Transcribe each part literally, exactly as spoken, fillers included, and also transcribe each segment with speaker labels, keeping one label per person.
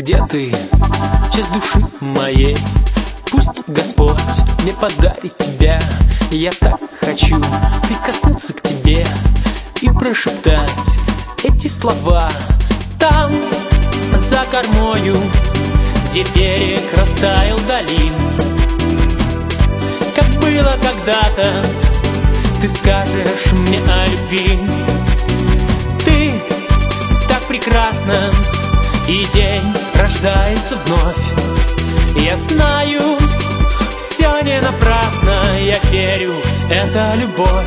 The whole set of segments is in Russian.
Speaker 1: Где ты, часть души моей? Пусть Господь мне подарит тебя. Я так хочу прикоснуться к тебе и прошептать эти слова. Там, за кормою, где берег растаял долин, как было когда-то, ты скажешь мне о любви. Ты так прекрасна, и день рождается вновь. Я знаю, все не напрасно, я верю, это любовь.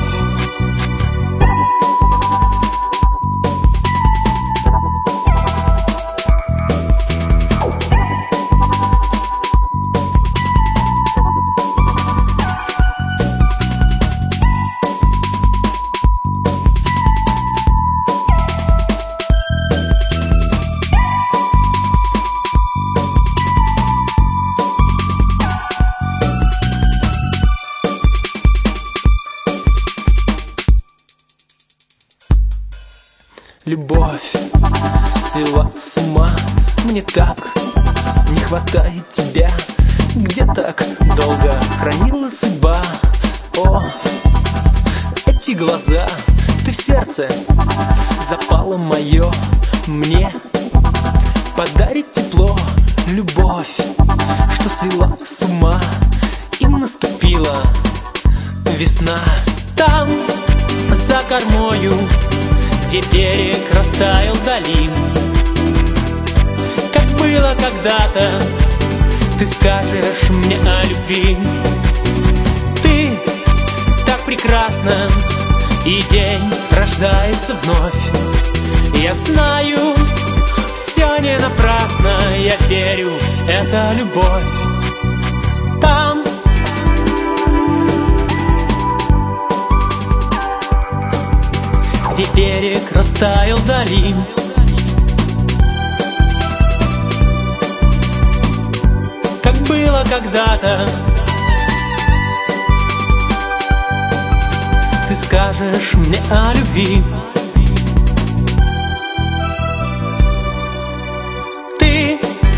Speaker 1: Любовь свела с ума, мне так не хватает тебя. Где так долго хранила судьба? О, эти глаза, ты в сердце запало мое. Мне подарит тепло любовь, что свела с ума, и наступила весна. Там, за кормою, где берег растаял долин, как было когда-то, ты скажешь мне о любви. Ты так прекрасна, и день рождается вновь. Я знаю, все не напрасно, я верю, это любовь. Там, где берег растаял долин, как было когда-то, ты скажешь мне о любви. Ты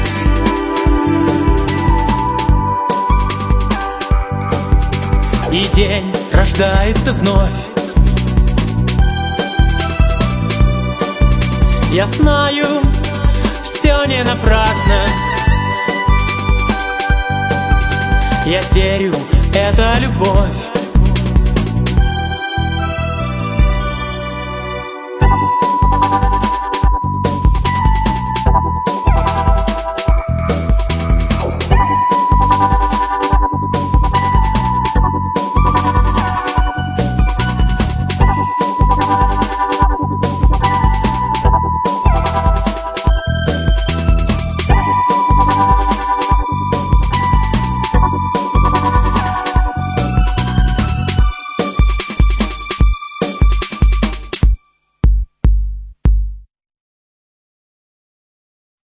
Speaker 1: и день рождается вновь. Я знаю, все не напрасно, я верю, это любовь.